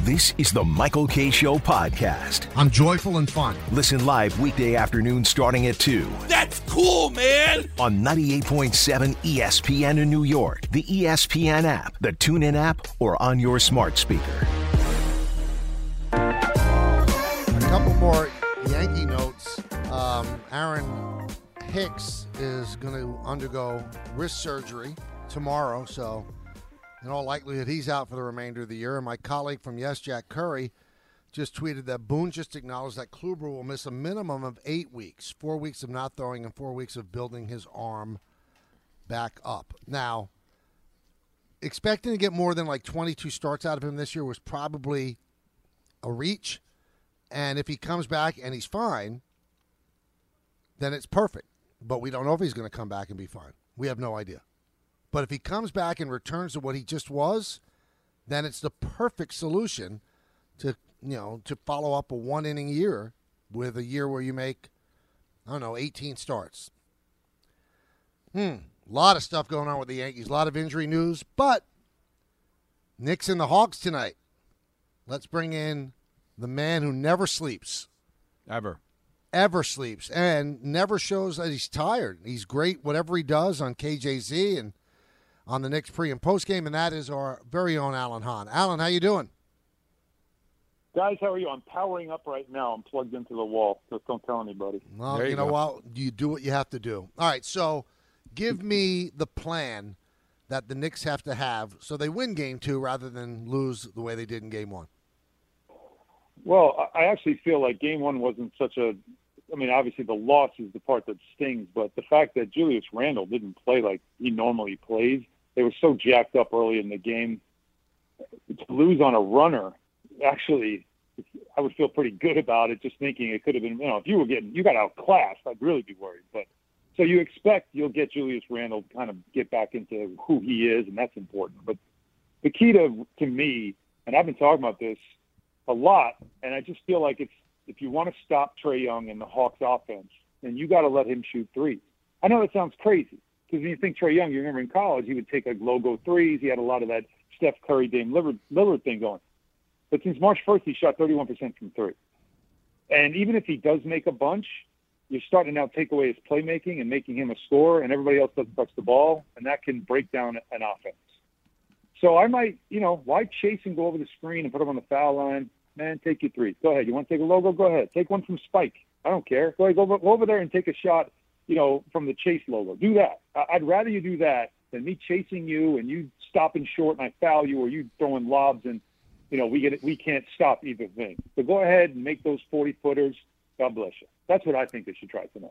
This is the Michael Kay Show podcast. I'm joyful and fun. Listen live weekday afternoon starting at 2. That's cool, man! On 98.7 ESPN in New York, the ESPN app, the TuneIn app, or on your smart speaker. A couple more Yankee notes. Aaron Hicks is going to undergo wrist surgery tomorrow, so in all likelihood he's out for the remainder of the year. And my colleague from Yes, Jack Curry, just tweeted that Boone just acknowledged that Kluber will miss a minimum of 8 weeks, 4 weeks of not throwing and 4 weeks of building his arm back up. Now, expecting to get more than like 22 starts out of him this year was probably a reach. And if he comes back and he's fine, then it's perfect. But we don't know if he's going to come back and be fine. We have no idea. But if he comes back and returns to what he just was, then it's the perfect solution to follow up a one-inning year with a year where you make, 18 starts. A lot of stuff going on with the Yankees, a lot of injury news, but Knicks and the Hawks tonight. Let's bring in the man who never sleeps. Ever sleeps, and never shows that he's tired. He's great whatever he does on KJZ and on the Knicks pre- and post-game, and that is our very own Alan Hahn. Alan, how you doing? Guys, how are you? I'm powering up right now. I'm plugged into the wall. Just don't tell anybody. Well, you know what? You do what you have to do. All right, so give me the plan that the Knicks have to have so they win Game 2 rather than lose the way they did in Game 1. Well, I actually feel like Game 1 wasn't such a – obviously the loss is the part that stings, but the fact that Julius Randle didn't play like he normally plays, they were so jacked up early in the game. To lose on a runner – actually, I would feel pretty good about it, just thinking it could have been, if you got outclassed, I'd really be worried. But so you expect you'll get Julius Randle kind of get back into who he is, and that's important. But the key to me, and I've been talking about this a lot, and I just feel like if you want to stop Trae Young and the Hawks offense, then you got to let him shoot threes. I know that sounds crazy, because when you think Trae Young, you remember in college, he would take like logo threes. He had a lot of that Steph Curry, Dame Lillard thing going. But since March 1st, he shot 31% from three. And even if he does make a bunch, you're starting to now take away his playmaking and making him a scorer, and everybody else doesn't touch the ball, and that can break down an offense. So I might, why chase and go over the screen and put him on the foul line? Man, take your three. Go ahead. You want to take a logo? Go ahead. Take one from Spike. I don't care. Go ahead, go over there and take a shot, from the Chase logo. Do that. I'd rather you do that than me chasing you and you stopping short and I foul you, or you throwing lobs and we can't stop either thing. So go ahead and make those 40-footers. God bless you. That's what I think they should try tonight.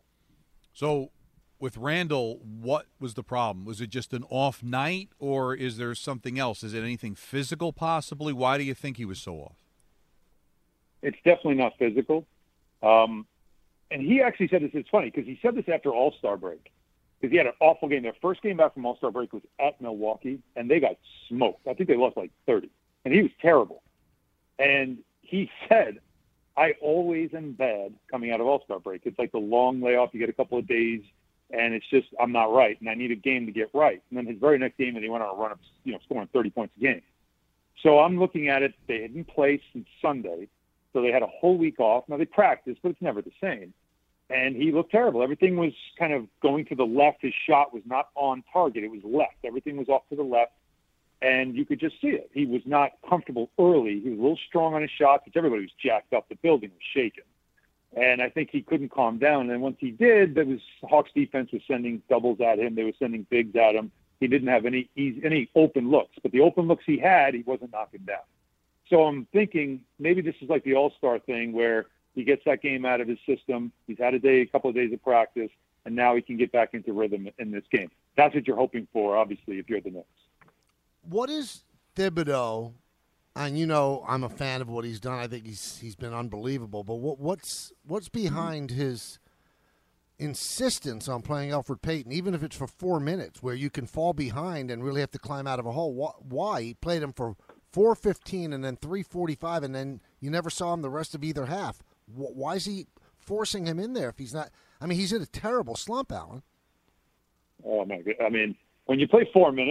So with Randall, what was the problem? Was it just an off night, or is there something else? Is it anything physical possibly? Why do you think he was so off? It's definitely not physical. And he actually said this. It's funny because he said this after All-Star break, because he had an awful game. Their first game back from All-Star break was at Milwaukee, and they got smoked. I think they lost like 30. And he was terrible. And he said, I always am bad coming out of All-Star break. It's like the long layoff. You get a couple of days, and it's just I'm not right, and I need a game to get right. And then his very next game, he went on a run of scoring 30 points a game. So I'm looking at it. They hadn't played since Sunday, so they had a whole week off. Now, they practiced, but it's never the same. And he looked terrible. Everything was kind of going to the left. His shot was not on target. It was left. Everything was off to the left. And you could just see it. He was not comfortable early. He was a little strong on his shot, because everybody was jacked up. The building was shaking. And I think he couldn't calm down. And once he did, Hawks defense was sending doubles at him. They were sending bigs at him. He didn't have any open looks. But the open looks he had, he wasn't knocking down. So I'm thinking maybe this is like the All-Star thing where he gets that game out of his system. He's had a couple of days of practice, and now he can get back into rhythm in this game. That's what you're hoping for, obviously, if you're the Knicks. What is Thibodeau? And I'm a fan of what he's done. I think he's been unbelievable. But what's behind his insistence on playing Elfrid Payton, even if it's for 4 minutes, where you can fall behind and really have to climb out of a hole? Why? He played him for 4:15 and then 3:45, and then you never saw him the rest of either half. Why is he forcing him in there if he's not? I mean, he's in a terrible slump, Alan. Oh, my God. I mean, when you play 4 minutes,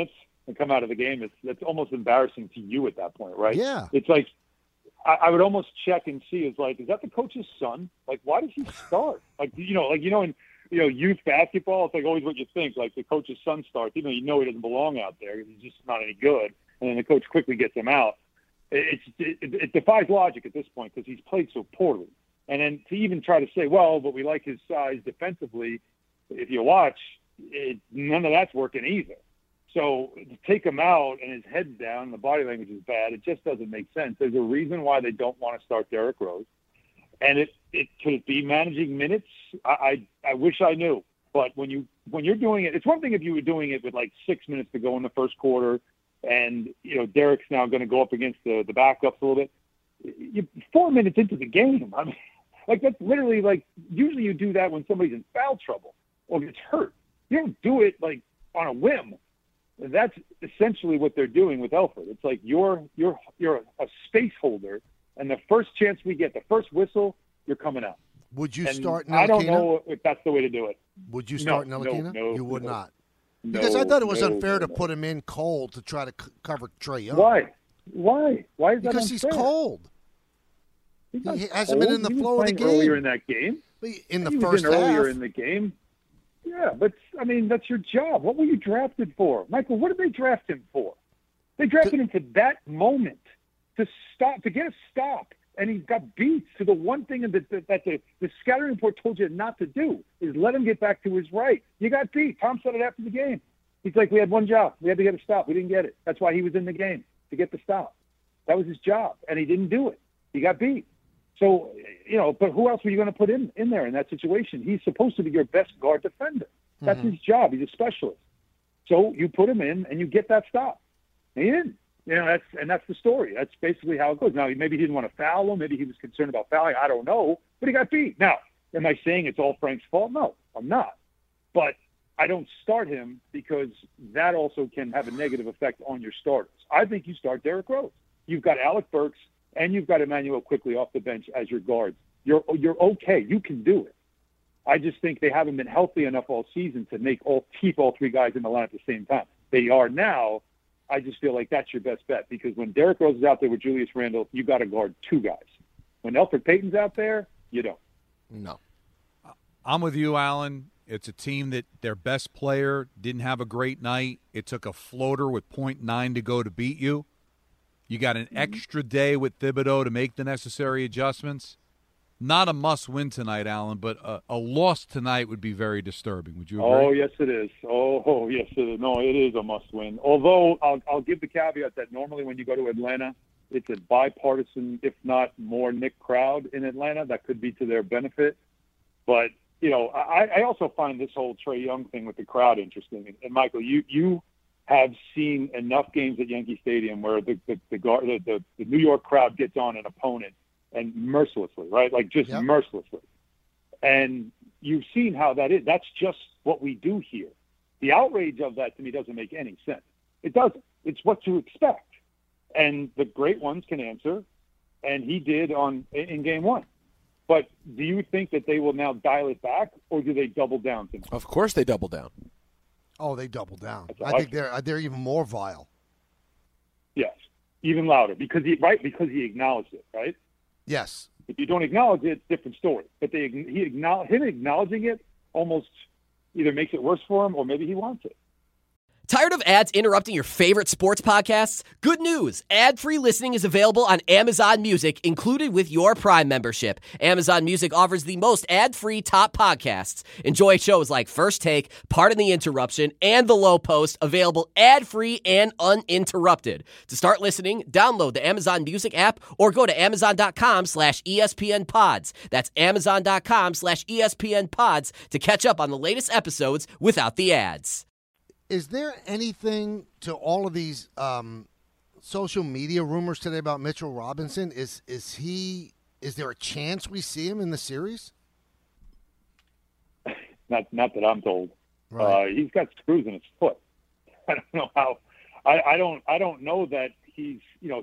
and come out of the game, that's almost embarrassing to you at that point, right? Yeah. It's like I would almost check and see, is that the coach's son? Like, why does he start? In youth basketball, it's like always what you think. Like the coach's son starts, even though you know he doesn't belong out there because he's just not any good, and then the coach quickly gets him out. It defies logic at this point because he's played so poorly. And then to even try to say, well, but we like his size defensively, if you watch, none of that's working either. So to take him out and his head's down, the body language is bad, it just doesn't make sense. There's a reason why they don't want to start Derrick Rose. And it could it be managing minutes? I wish I knew. But when you're doing it, it's one thing if you were doing it with like 6 minutes to go in the first quarter, and Derrick's now going to go up against the backups a little bit. 4 minutes into the game, I mean, like that's literally like usually you do that when somebody's in foul trouble or gets hurt. You don't do it like on a whim. And that's essentially what they're doing with Elfrid. It's like you're a space holder, and the first chance we get, the first whistle, you're coming out. Would you and start Ntilikina? I don't know if that's the way to do it. Would you start Ntilikina? No, you would not. No, Because I thought it was unfair to put him in cold to try to cover Trae Young. Why? Why is that Because unfair? he's cold. He hasn't been in the He was flow of the playing game. earlier in that game. In the He was first in earlier half. in the game. Yeah, but, I mean, that's your job. What were you drafted for? Michael, what did they draft him for? They drafted him for that moment, to get a stop. And he got beat. So the one thing that the scouting report told you not to do is let him get back to his right. You got beat. Tom said it after the game. He's like, we had one job. We had to get a stop. We didn't get it. That's why he was in the game, to get the stop. That was his job, and he didn't do it. He got beat. So, but who else were you going to put in there in that situation? He's supposed to be your best guard defender. That's his job. He's a specialist. So you put him in, and you get that stop. And he didn't. That's the story. That's basically how it goes. Now, maybe he didn't want to foul him. Maybe he was concerned about fouling. I don't know. But he got beat. Now, am I saying it's all Frank's fault? No, I'm not. But I don't start him because that also can have a negative effect on your starters. I think you start Derrick Rose. You've got Alec Burks and you've got Emmanuel quickly off the bench as your guards. You're okay. You can do it. I just think they haven't been healthy enough all season to keep all three guys in the line at the same time. They are now. I just feel like that's your best bet because when Derrick Rose is out there with Julius Randle, you got to guard two guys. When Elfrid Payton's out there, you don't. No. I'm with you, Alan. It's a team that their best player didn't have a great night. It took a floater with 0.9 to go to beat you. You got an extra day with Thibodeau to make the necessary adjustments. Not a must-win tonight, Alan, but a loss tonight would be very disturbing. Would you agree? Oh, yes, it is. Oh, yes, it is. No, it is a must-win. Although I'll give the caveat that normally when you go to Atlanta, it's a bipartisan, if not more, Knick crowd in Atlanta. That could be to their benefit. But, I also find this whole Trae Young thing with the crowd interesting. And Michael, you have seen enough games at Yankee Stadium where the New York crowd gets on an opponent and mercilessly, right? Like just mercilessly. And you've seen how that is. That's just what we do here. The outrage of that to me doesn't make any sense. It doesn't. It's what to expect. And the great ones can answer, and he did in game one. But do you think that they will now dial it back, or do they double down tonight? Of course they double down. Oh, they double down. I think they're even more vile. Yes, even louder because he acknowledged it, right? Yes. If you don't acknowledge it, it's a different story. But him acknowledging it almost either makes it worse for him or maybe he wants it. Tired of ads interrupting your favorite sports podcasts? Good news. Ad-free listening is available on Amazon Music, included with your Prime membership. Amazon Music offers the most ad-free top podcasts. Enjoy shows like First Take, Pardon the Interruption, and The Low Post, available ad-free and uninterrupted. To start listening, download the Amazon Music app or go to amazon.com/ESPN Pods. That's amazon.com/ESPN Pods to catch up on the latest episodes without the ads. Is there anything to all of these social media rumors today about Mitchell Robinson? Is there a chance we see him in the series? Not that I'm told. Right. He's got screws in his foot. I don't know how. I don't know that he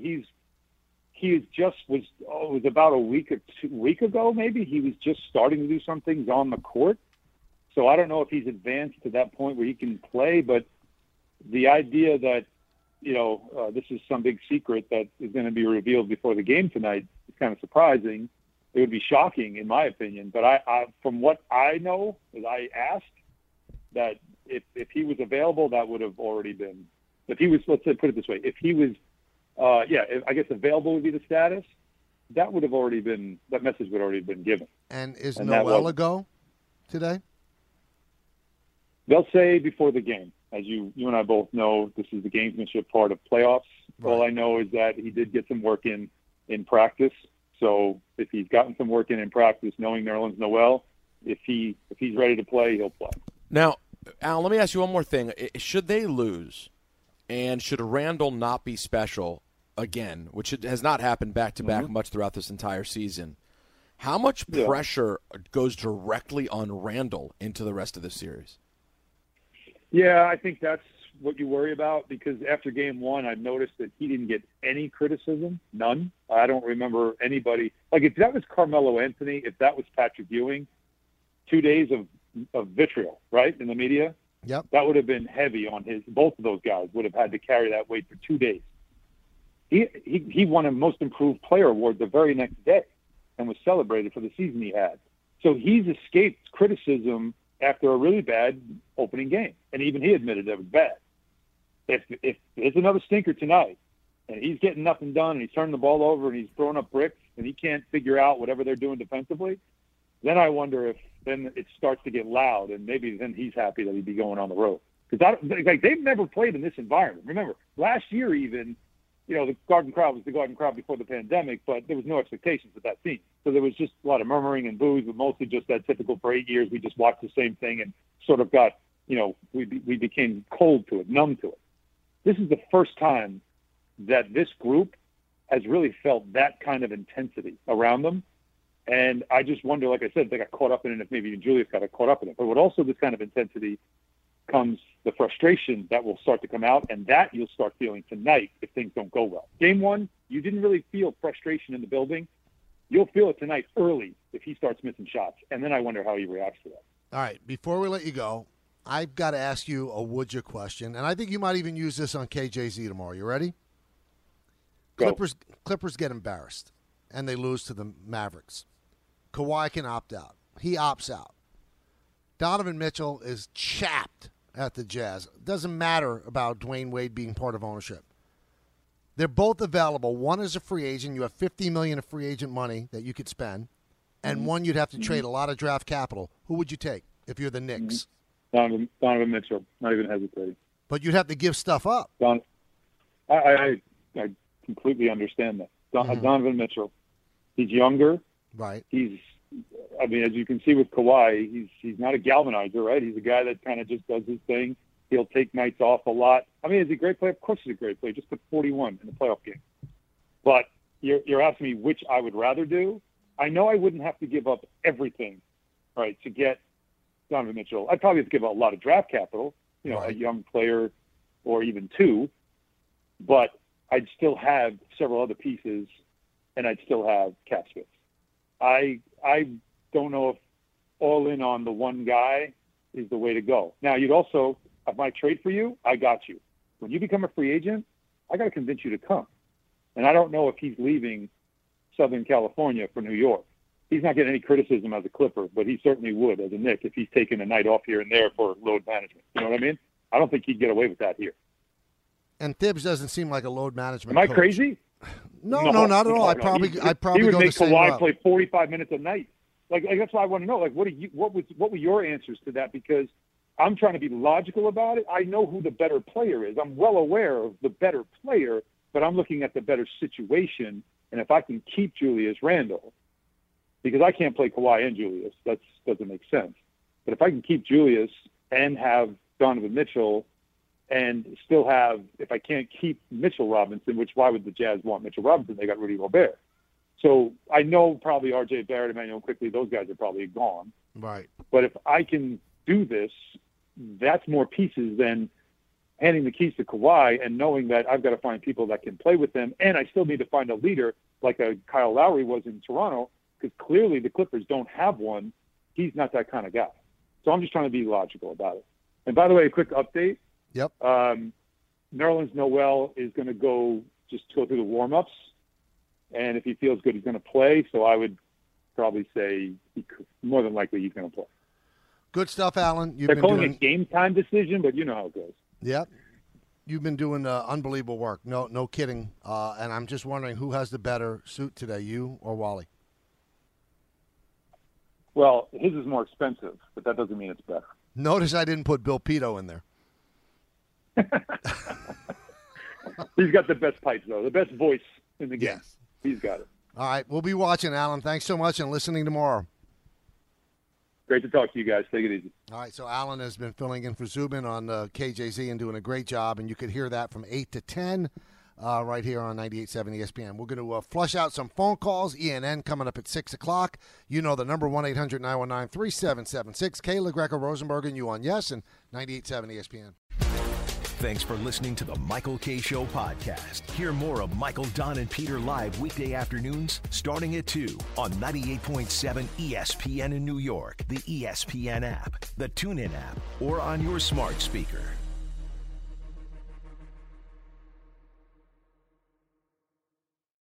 was about a week ago maybe. He was just starting to do some things on the court. So I don't know if he's advanced to that point where he can play, but the idea that, this is some big secret that is going to be revealed before the game tonight is kind of surprising. It would be shocking, in my opinion. But I from what I know, as I asked, that if he was available, that would have already been. If he was, let's say, put it this way, if he was, I guess available would be the status. That would have already been. That message would have already been given. And is Noel a go today? They'll say before the game. As you and I both know, this is the gamesmanship part of playoffs. Right. All I know is that he did get some work in practice. So if he's gotten some work in practice, knowing Nerlens Noel, if he's ready to play, he'll play. Now, Al, let me ask you one more thing. Should they lose, and should Randall not be special again, which has not happened back-to-back much throughout this entire season, how much pressure goes directly on Randall into the rest of the series? Yeah, I think that's what you worry about, because after game one, I've noticed that he didn't get any criticism, none. I don't remember anybody. Like, if that was Carmelo Anthony, if that was Patrick Ewing, 2 days of vitriol, right, in the media, yep, that would have been heavy on both of those guys would have had to carry that weight for 2 days. He won a Most Improved Player award the very next day and was celebrated for the season he had. So he's escaped criticism after a really bad opening game. And even he admitted that it was bad. If there's another stinker tonight and he's getting nothing done and he's turning the ball over and he's throwing up bricks and he can't figure out whatever they're doing defensively, then I wonder if then it starts to get loud and maybe then he's happy that he'd be going on the road. Because they've never played in this environment. Remember, last year even, the Garden crowd was the Garden crowd before the pandemic, but there was no expectations with that team. So there was just a lot of murmuring and boos, but mostly just that typical for 8 years. We just watched the same thing and sort of got, we became cold to it, numb to it. This is the first time that this group has really felt that kind of intensity around them. And I just wonder, like I said, if they got caught up in it, if maybe even Julius got caught up in it. But with also this kind of intensity comes the frustration that will start to come out, and that you'll start feeling tonight if things don't go well. Game one, you didn't really feel frustration in the building. You'll feel it tonight early if he starts missing shots, and then I wonder how he reacts to that. All right, before we let you go, I've got to ask you a would you question, and I think you might even use this on KJZ tomorrow. You ready? Go. Clippers get embarrassed, and they lose to the Mavericks. Kawhi can opt out. He opts out. Donovan Mitchell is chapped at the Jazz. Doesn't matter about Dwayne Wade being part of ownership. They're both available. One is a free agent. You have $50 million of free agent money that you could spend, and one you'd have to trade a lot of draft capital. Who would you take if you're the Knicks? Donovan Mitchell, not even hesitating. But you'd have to give stuff up. I completely understand that. Donovan Mitchell, he's younger. Right. As you can see with Kawhi, he's not a galvanizer, right? He's a guy that kind of just does his thing. He'll take nights off a lot. Is he a great player? Of course he's a great player. Just put 41 in the playoff game. But you're asking me which I would rather do. I know I wouldn't have to give up everything, right, to get Donovan Mitchell. I'd probably have to give up a lot of draft capital, right, a young player or even two. But I'd still have several other pieces, and I'd still have cap space. I don't know if all in on the one guy is the way to go. Now, you'd also, if I trade for you, I got you. When you become a free agent, I got to convince you to come. And I don't know if he's leaving Southern California for New York. He's not getting any criticism as a Clipper, but he certainly would as a Knick if he's taking a night off here and there for load management. You know what I mean? I don't think he'd get away with that here. And Thibs doesn't seem like a load management coach. Am I crazy? No, not at all. I'd probably he go would the make same Kawhi route. play 45 minutes a night. Like that's why I want to know. Like, what were your answers to that? Because I'm trying to be logical about it. I know who the better player is. I'm well aware of the better player, but I'm looking at the better situation. And if I can keep Julius Randle, because I can't play Kawhi and Julius, that doesn't make sense. But if I can keep Julius and have Donovan Mitchell, and still have, if I can't keep Mitchell Robinson, which why would the Jazz want Mitchell Robinson? They got Rudy Gobert. So I know probably R.J. Barrett, Emmanuel Quickly, those guys are probably gone. Right. But if I can do this, that's more pieces than handing the keys to Kawhi and knowing that I've got to find people that can play with them. And I still need to find a leader like a Kyle Lowry was in Toronto, because clearly the Clippers don't have one. He's not that kind of guy. So I'm just trying to be logical about it. And by the way, a quick update. Yep. Nerlens Noel is going to go through the warm-ups, and if he feels good, he's going to play. So I would probably say more than likely he's going to play. Good stuff, Alan. They're calling it game time decision, but you know how it goes. Yep. You've been doing unbelievable work. No kidding. And I'm just wondering who has the better suit today, you or Wally? Well, his is more expensive, but that doesn't mean it's better. Notice I didn't put Bill Pito in there. He's got the best pipes, though, the best voice in the game. Yes. He's got it. All right. We'll be watching, Alan. Thanks so much and listening tomorrow. Great to talk to you guys. Take it easy. All right, so Alan has been filling in for Zubin on KJZ and doing a great job, and you could hear that from 8 to 10 right here on 98.7 ESPN. We're going to flush out some phone calls. ENN coming up at 6 o'clock. You know the number, 1-800-919-3776. Kayla Greco-Rosenberg and you on Yes and 98.7 ESPN. Thanks for listening to the Michael Kay Show podcast. Hear more of Michael, Don, and Peter live weekday afternoons starting at 2 on 98.7 ESPN in New York, the ESPN app, the TuneIn app, or on your smart speaker.